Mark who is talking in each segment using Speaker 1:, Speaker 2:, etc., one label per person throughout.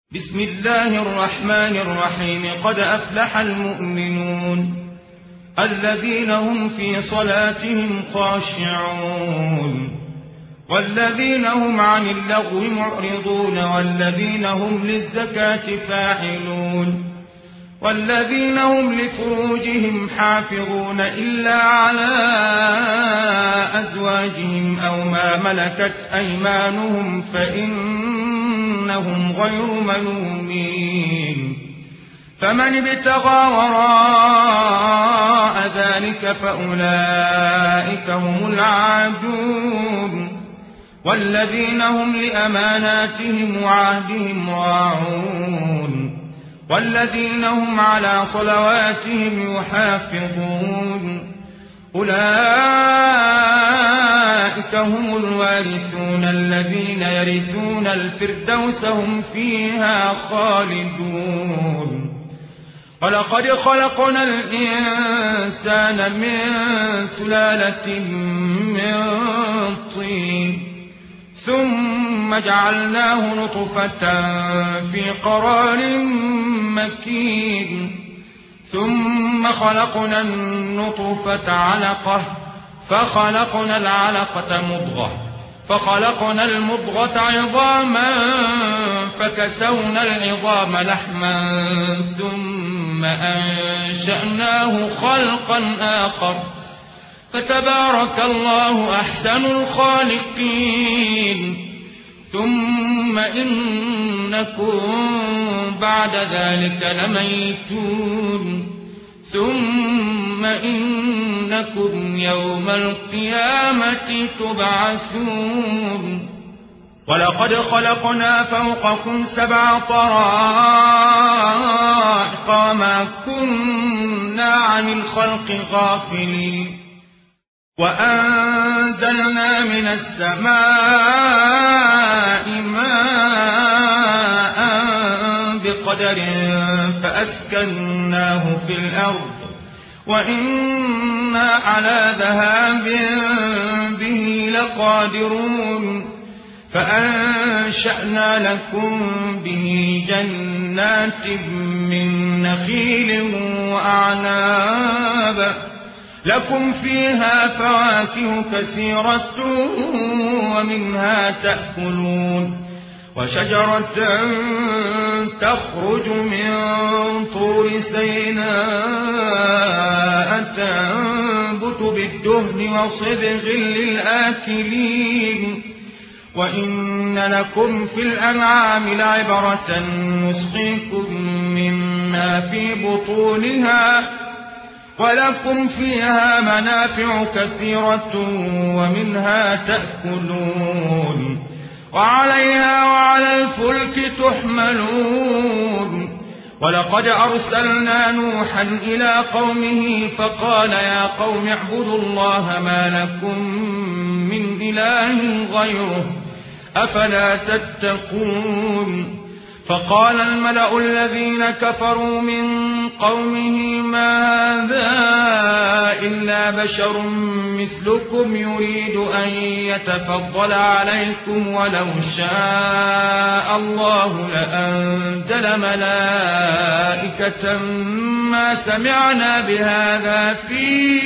Speaker 1: بسم الله الرحمن الرحيم. قد أفلح المؤمنون الذين هم في صلاتهم خاشعون والذين هم عن اللغو معرضون والذين هم للزكاة فاعلون والذين هم لفروجهم حافظون إلا على أزواجهم أو ما ملكت أيمانهم فإنهم غير ملومين. فمن ابتغى وراء ذلك فأولئك هم العادون والذين هم لأماناتهم وعهدهم راعون والذين هم على صلواتهم يحافظون. أولئك هم الوارثون الذين يرثون الفردوس هم فيها خالدون. ولقد خلقنا الإنسان من سلالة من طين ثم جعلناه نطفة في قرار مكين ثم خلقنا النطفة علقة فخلقنا العلقة مضغة فخلقنا المضغة عظاما فكسونا العظام لحما ثم أنشأناه خلقا آخر فتبارك الله أحسن الخالقين. ثم إنكم بعد ذلك لميتون ثم إنكم يوم القيامة تبعثون. ولقد خلقنا فوقكم 7 طرائق وما كنا عن الخلق غافلين وأنزلنا من السماء ماء بقدر فأسكناه في الأرض وإنا على ذهاب به لقادرون. فأنشأنا لكم به جنات من نخيل وأعناب لكم فيها فواكه كثيرة ومنها تأكلون وشجرة تخرج من طور سيناء تنبت بالدهن وصبغ للآكلين. وإن لكم في الأنعام لعبرة نسقيكم مما في بطونها ولكم فيها منافع كثيرة ومنها تأكلون وعليها وعلى الفلك تحملون. ولقد أرسلنا نوحا إلى قومه فقال يا قوم اعبدوا الله ما لكم من إله غيره أفلا تتقون. فقال الملأ الذين كفروا من قومه ما هذا إلا بشر مثلكم يريد أن يتفضل عليكم ولو شاء الله لأنزل ملائكة ما سمعنا بهذا في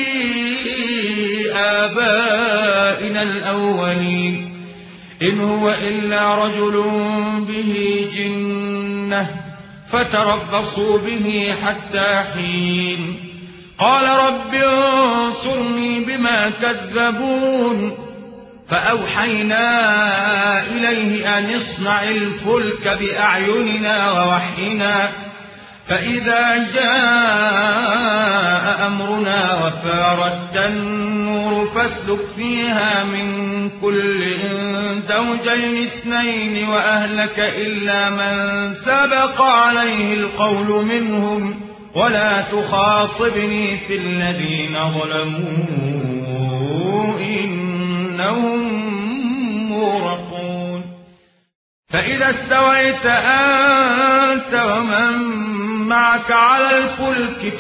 Speaker 1: آبائنا الأولين إن هو إلا رجل به جنة فتربصوا به حتى حين. قال رب انصرني بما كذبون. فأوحينا إليه أن اصنع الفلك بأعيننا ووحينا فإذا جاء أمرنا وفارت النور فاسلك فيها من كل زوجين 2 وأهلك إلا من سبق عليه القول منهم ولا تخاطبني في الذين ظلموا إنهم مغرقون. فإذا استويت أنت ومن معك على الفلك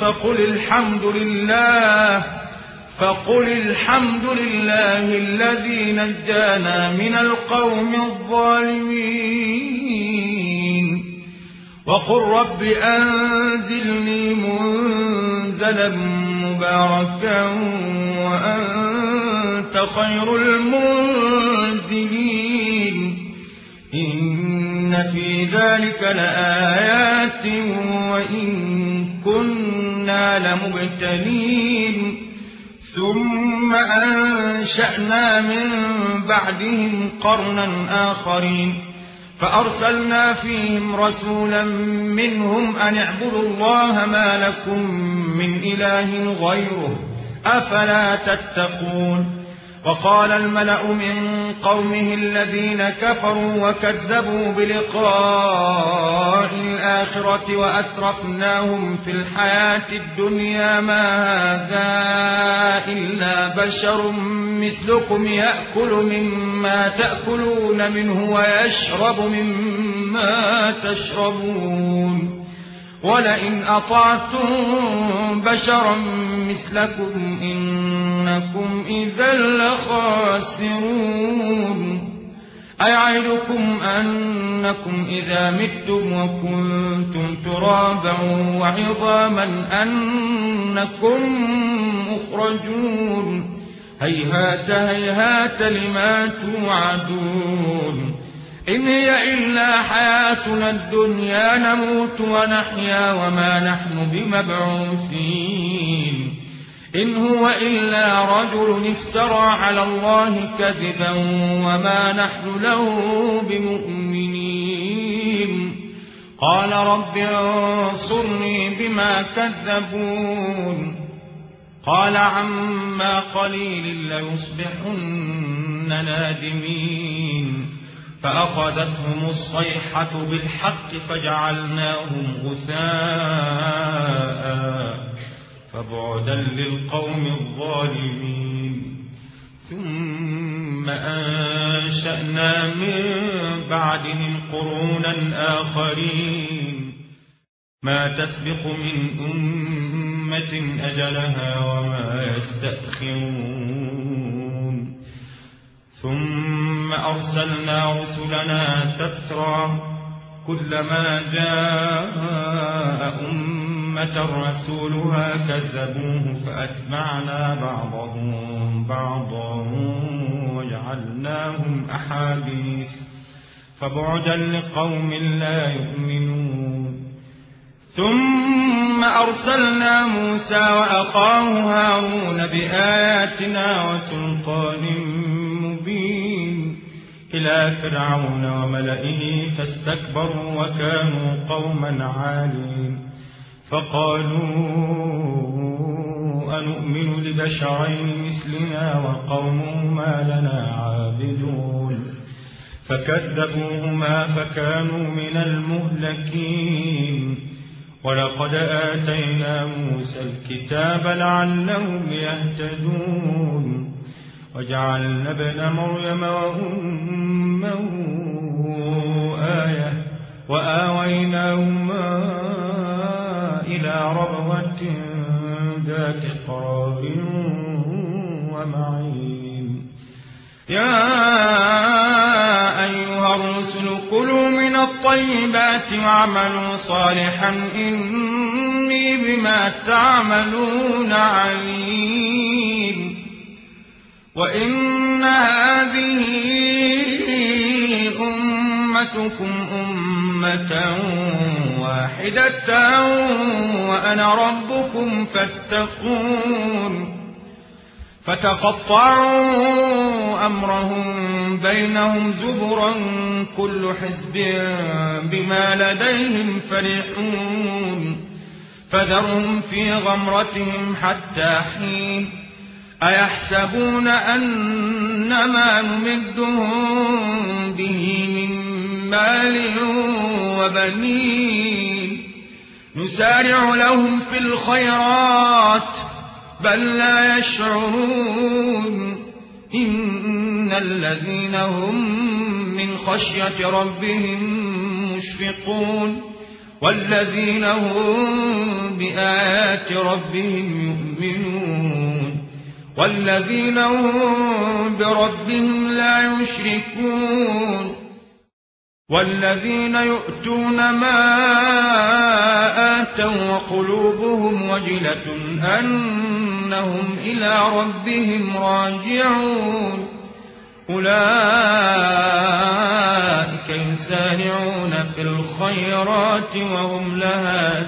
Speaker 1: فقل الحمد لله الذي نجانا من القوم الظالمين وقل رب أنزلني منزلا مباركا وأنت خير المنزلين إن في ذلك لآيات وإن كنا لمبتلين ثم أنشأنا من بعدهم قرنا آخرين فأرسلنا فيهم رسولا منهم أن اعبدوا الله ما لكم من إله غيره أفلا تتقون وقال الملأ من قومه الذين كفروا وكذبوا بلقاء الآخرة وأترفناهم في الحياة الدنيا ما هذا إلا بشر مثلكم يأكل مما تأكلون منه ويشرب مما تشربون ولئن أطعتم بشرا مثلكم إنكم إذا لخاسرون أيعدكم أنكم إذا متم وكنتم ترابا وعظاما أنكم مخرجون هيهات هيهات لما توعدون إن هي إلا حياتنا الدنيا نموت ونحيا وما نحن بمبعوثين إن هو إلا رجل افترى على الله كذبا وما نحن له بمؤمنين قال رب انصرني بما كذبون قال عما قليل ليصبحن نادمين فأخذتهم الصيحة بالحق فجعلناهم غثاء فبعدا للقوم الظالمين ثم أنشأنا من بعدهم قرونا آخرين ما تسبق من أمة أجلها وما يستأخرون ثم أرسلنا رسلنا تترى كلما جاء أمة رسولها كذبوه فأتبعنا بعضهم بعضا وجعلناهم أحاديث فبعدا لقوم لا يؤمنون ثم أرسلنا موسى وأخاه هارون بآياتنا وسلطان مبين إلى فرعون وملئه فاستكبروا وكانوا قوما عالين فقالوا أنؤمن لبشرين مثلنا وقومهما لنا عابدون فكذبوهما فكانوا من المهلكين ولقد آتينا موسى الكتاب لعلهم يهتدون وجعلنا ابن مريم وأمه آية وآويناهما إلى ربوة ذات قرار ومعين يا أيها الرسل كلوا من الطيبات واعملوا صالحا إني بما تعملون عليم وإن هذه أمتكم أمة واحدة وأنا ربكم فاتقون فتقطعوا أمرهم بينهم زبرا كل حزب بما لديهم فرحون فذرهم في غمرتهم حتى حين أيحسبون أنما نمدهم به من مال وبنين نسارع لهم في الخيرات بل لا يشعرون إن الذين هم من خشية ربهم مشفقون والذين هم بآيات ربهم يؤمنون والذين هم بربهم لا يشركون والذين يؤتون ما وقلوبهم وجلة أنهم إلى ربهم راجعون أولئك يسارعون في الخيرات وهم لها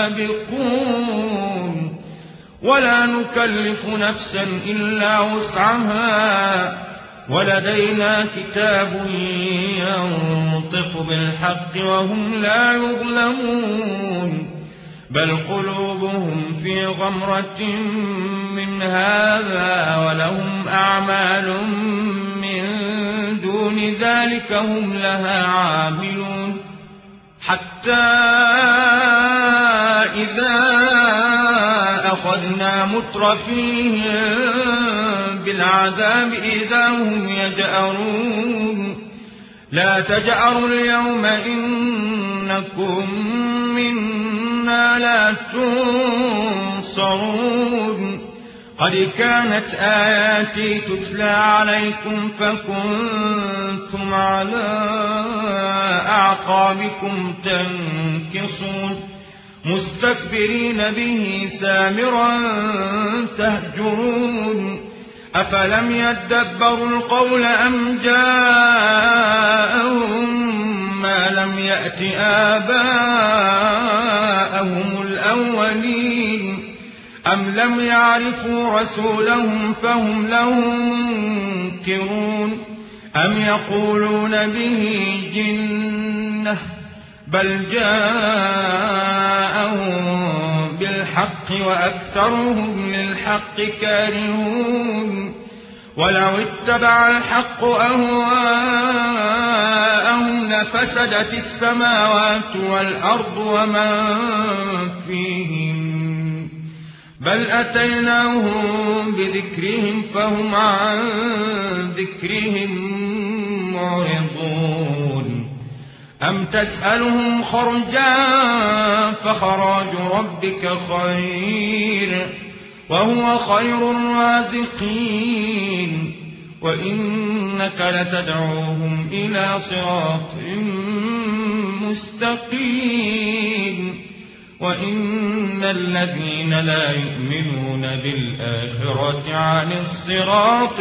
Speaker 1: سابقون ولا نكلف نفسا إلا وسعها ولدينا كتاب ينطق بالحق وهم لا يظلمون بل قلوبهم في غمرة من هذا ولهم أعمال من دون ذلك هم لها عاملون حتى إذا أخذنا مترفيهم بالعذاب إذا هم يجأرون لا تجأروا اليوم إنكم منا لا تنصرون قد كانت آياتي تتلى عليكم فكنتم على أعقابكم تنكصون مستكبرين به سامرا تهجرون أفلم يدبروا القول أم جاءهم ما لم يأت آباءهم الأولين أم لم يعرفوا رسولهم فهم له منكرون أم يقولون به جنة بل جاءهم بالحق وأكثرهم للحق كارهون ولو اتبع الحق أهواءهم لفسدت السماوات والأرض ومن فيهن بل أتيناهم بذكرهم فهم عن ذكرهم معرضون أم تسألهم خرجا فخراج ربك خير وهو خير الرازقين وإنك لتدعوهم إلى صراط مستقيم وإن الذين لا يؤمنون بالآخرة عن الصراط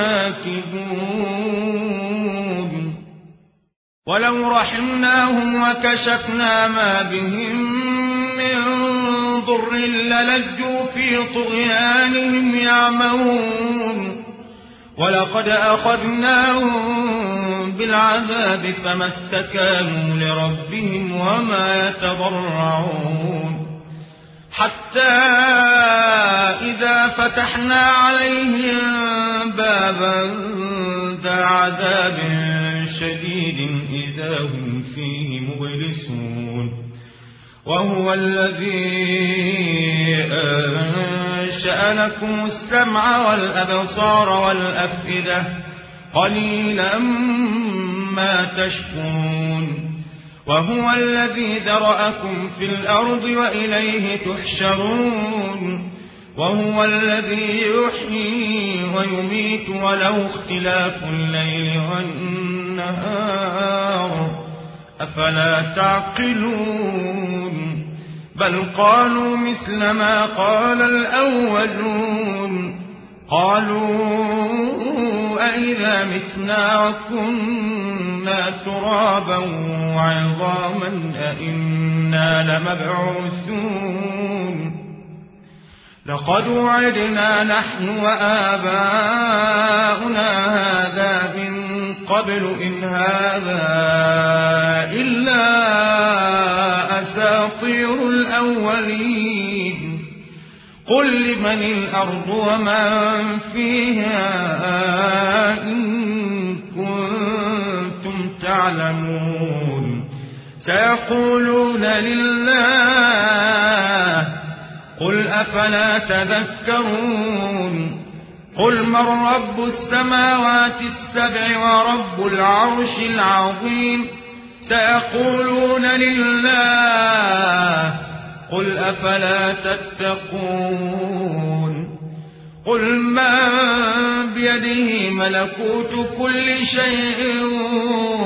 Speaker 1: لناكبون ولو رحمناهم وكشفنا ما بهم من ضر للجوا في طغيانهم يعمهون ولقد أخذناهم بالعذاب فما استكانوا لربهم وما يتضرعون حتى إذا فتحنا عليهم بابا ذا عذاب شديد إذا هم فيه مبلسون وهو الذي أنشأ لكم السمع والأبصار والأفئدة قليلا ما تشكرون وهو الذي ذرأكم في الأرض وإليه تحشرون وهو الذي يحيي ويميت وله اختلاف الليل والنهار أفلا تعقلون بل قالوا مثل ما قال الأولون قالوا أئذا متنا وكنا ترابا وعظاما أئنا لمبعوثون لقد وعدنا نحن وآباؤنا هذا من قبل إن هذا إلا أساطير الأولين قل لمن الأرض ومن فيها إن كنتم تعلمون سيقولون لله قل أفلا تذكرون قل من رب السماوات السبع ورب العرش العظيم سيقولون لله قل أفلا تتقون قل من بيده ملكوت كل شيء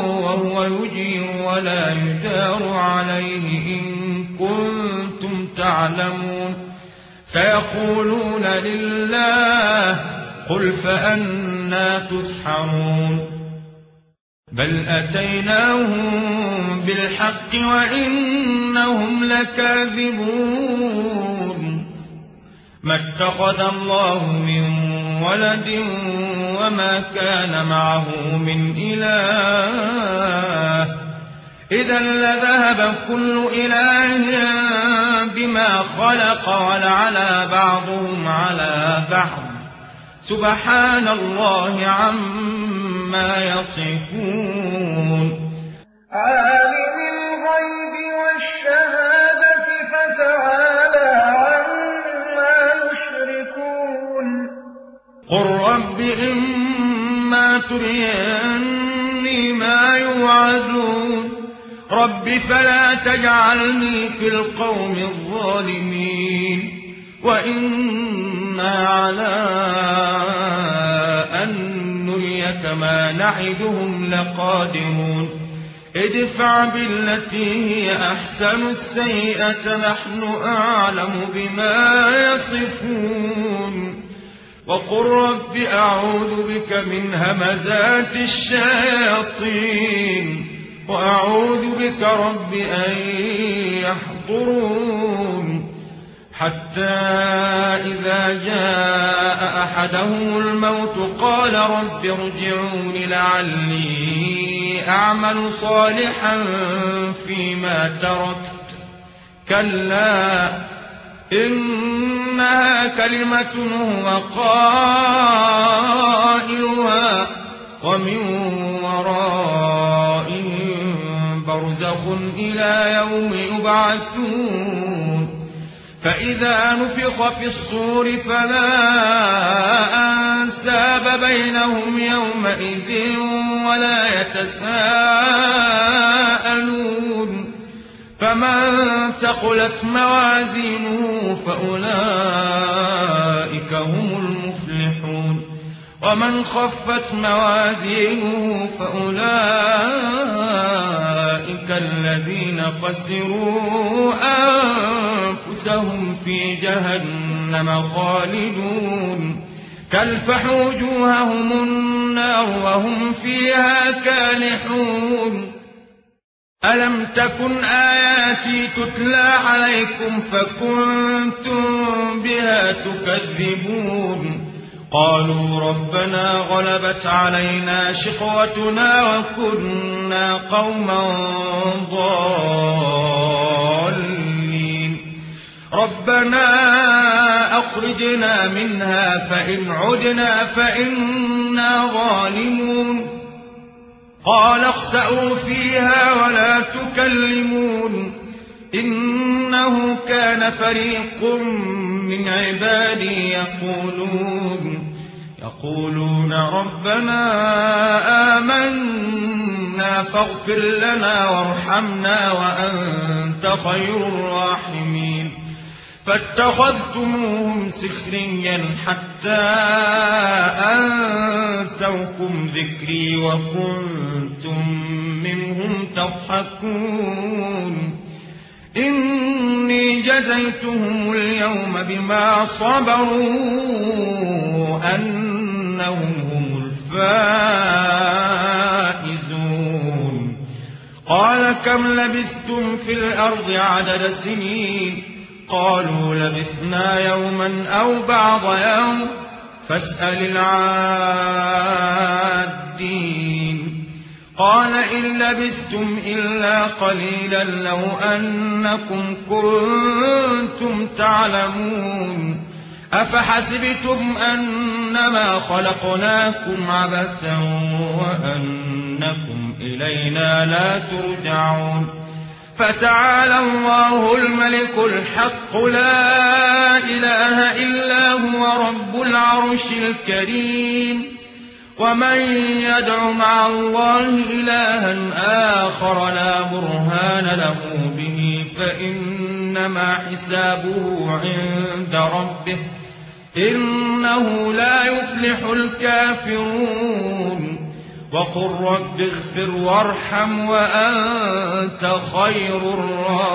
Speaker 1: وهو يجير ولا يجار عليه إن كنتم تعلمون يعلمون سيقولون لله قل فأنى تسحرون بل أتيناهم بالحق وإنهم لكاذبون ما اتخذ الله من ولد وما كان معه من إله إذا لذهب كل إله بما خلق ولعلى بعضهم على بعض سبحان الله عما يصفون
Speaker 2: عالم الغيب والشهادة فتعالى عما يشركون
Speaker 1: قل رب إما تريني ما يوعدون رب فلا تجعلني في القوم الظالمين وإنا على أن نريك ما نعدهم لقادرون ادفع بالتي هي أحسن السيئة نحن أعلم بما يصفون وقل رب أعوذ بك من همزات الشياطين وأعوذ بك رب أن يحضرون حتى إذا جاء أحدهم الموت قال رب ارجعون لعلي أعمل صالحا فيما تركت كلا إنها كلمة هو قائلها ومن ورائهم برزخ إلى يوم يبعثون فإذا نفخ في الصور فلا أنساب بينهم يومئذ ولا يتساءلون فمن ثقلت موازينه فأولئك هم المفلحون ومن خفت موازينه فأولئك الذين خسروا أنفسهم في جهنم خالدون تلفح وجوههم النار وهم فيها كالحون ألم تكن آياتي تتلى عليكم فكنتم بها تكذبون قالوا ربنا غلبت علينا شقوتنا وكنا قوما ضالين ربنا أخرجنا منها فإن عدنا فإنا ظالمون قال اخسئوا فيها ولا تكلمون إنه كان فريق من عبادي يقولون ربنا آمنا فاغفر لنا وارحمنا وأنت خير الراحمين فاتخذتموهم سخريا حتى أنسوكم ذكري وكنتم منهم تضحكون إني جزيتهم اليوم بما صبروا أنهم هم الفائزون قال كم لبثتم في الأرض عدد سنين قالوا لبثنا يوما أو بعض يوم فاسأل العادين قال إن لبثتم إلا قليلا لو أنكم كنتم تعلمون أفحسبتم أنما خلقناكم عبثا وأنكم إلينا لا ترجعون فتعالى الله الملك الحق لا إله إلا هو رب العرش الكريم ومن يدع مع الله إلها آخر لا برهان له به فإنما حسابه عند ربه إنه لا يفلح الكافرون وقل رب اغفر وارحم وأنت خير الراحمين